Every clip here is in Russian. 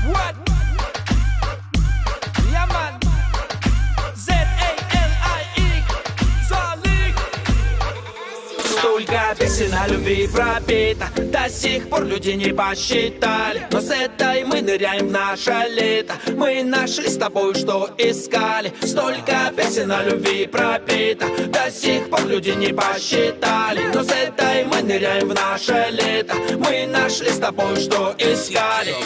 What? Yeah, man. Z-A-L-I-X. Залик. Столько песен о любви пропито, до сих пор люди не посчитали. Но с этой мы ныряем в наше лето. Мы нашли с тобой, что искали. Столько песен о любви пропито, до сих пор люди не посчитали. Но с этой мы ныряем в наше лето. Мы нашли с тобой, что искали.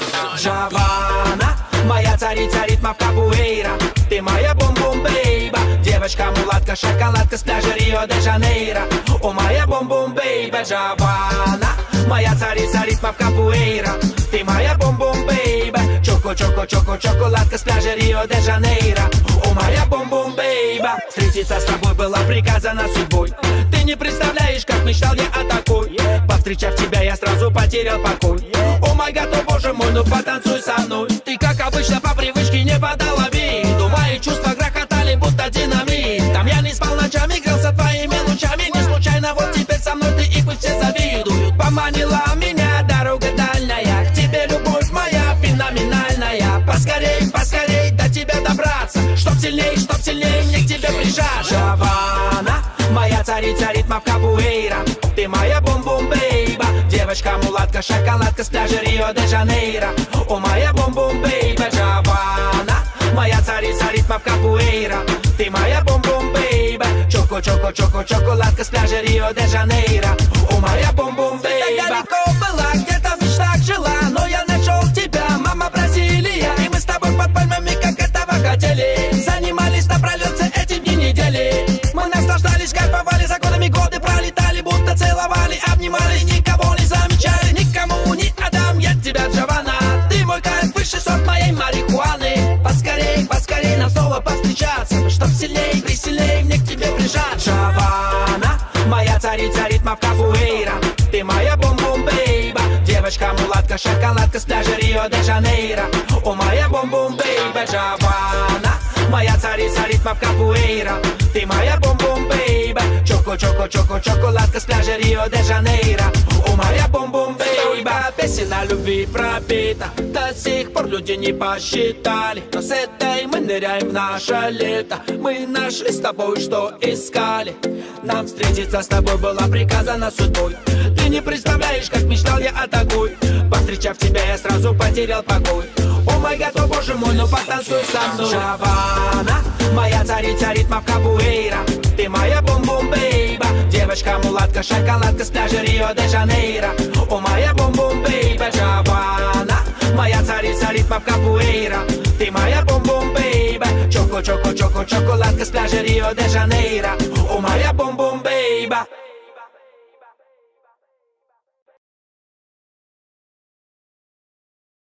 Джавана, моя царица ритмов капуэйра. Ты моя бум-бум-бейба. Девочка-мулатка, шоколадка с пляжа Рио-де-Жанейро. О, моя бум-бум-бейба. Джавана, моя царица ритмов капуэйра. Ты моя бум-бум-бейба. Чоко-чоко-чоко, шоколадка с пляжа Рио-де-Жанейро. О, моя бум-бум-бейба. Встретиться с тобой было приказано судьбой. Ты не представляешь, как мечтал я о такой. Повстречав тебя, я сразу потерял покой. О май гад, о боже мой, ну потанцуй со мной. Ты, как обычно, по привычке не подала виду. Мои чувства грохотали, будто динамит. Там я не спал ночами, грелся твоими лучами. Не случайно вот теперь со мной ты, и пусть все завидуют. Поманила меня дорога дальняя. К тебе любовь моя феноменальная. Поскорей, поскорей до тебя добраться. Чтоб сильней мне к тебе прижаться. Джавана, моя царица ритмов капуэйра. Ты моя бум-бум-бейба. Девочка-мулатка, шоколадка с пляжа Рио-де-Жанейро. О, моя бум-бум-бейба. Джавана, моя царица ритмов капуэйра. Ты моя бум-бум-бейба. Чоко-чоко-чоко, шоколадка с пляжа Рио-де-Жанейро. О, моя бум-бум-бейба. Ты так далеко была, где-то в мечтах жила. Но я нашел тебя, мама Бразилия. И мы с тобой под пальмами, как этого хотели. Занимались напролет все эти дни недели. Мы наслаждались, кайфовали, за годами годы пролетали. Будто целовали, обнимались, никого не замечали. Никому не отдам я тебя, Джавана. Ты мой кайф, высший сорт моей марихуаны. Поскорей, поскорей нам снова повстречаться. Чтоб сильней, присильней мне к тебе прижаться. Джавана, моя царица ритмов капуэйра. Ты моя бум-бум-бейба. Девочка-мулатка, шоколадка с пляжа Рио-де-Жанейро. О, моя бум-бум-бейба. Джавана, моя царица ритмов капуэйра. Ты моя бум-бум-бейба. Чоко-чоко-чоко, шоколадка с пляжа Рио-де-Жанейро. О, моя бум-бум-бейба. Песен о любви пропита, до сих пор люди не посчитали. Но с этой мы ныряем в наше лето. Мы нашли с тобой, что искали. Нам встретиться с тобой было приказано судьбой. Ты не представляешь, как мечтал я о такой. Повстречав тебя, я сразу потерял покой. О май гад, о боже мой, ну потанцуй со мной. Джавана, моя царица ритмов капуэйра. Ты моя бум-бум-бейба. Девочка-мулатка, шоколадка с пляжа Рио-де-Жанейро. О, моя бум-бум-бейба. Джавана, моя царица ритмов капуэйра. Ты моя бум-бум-бейба. Чоко-чоко-чоко, шоколадка с пляжа Рио-де-Жанейро.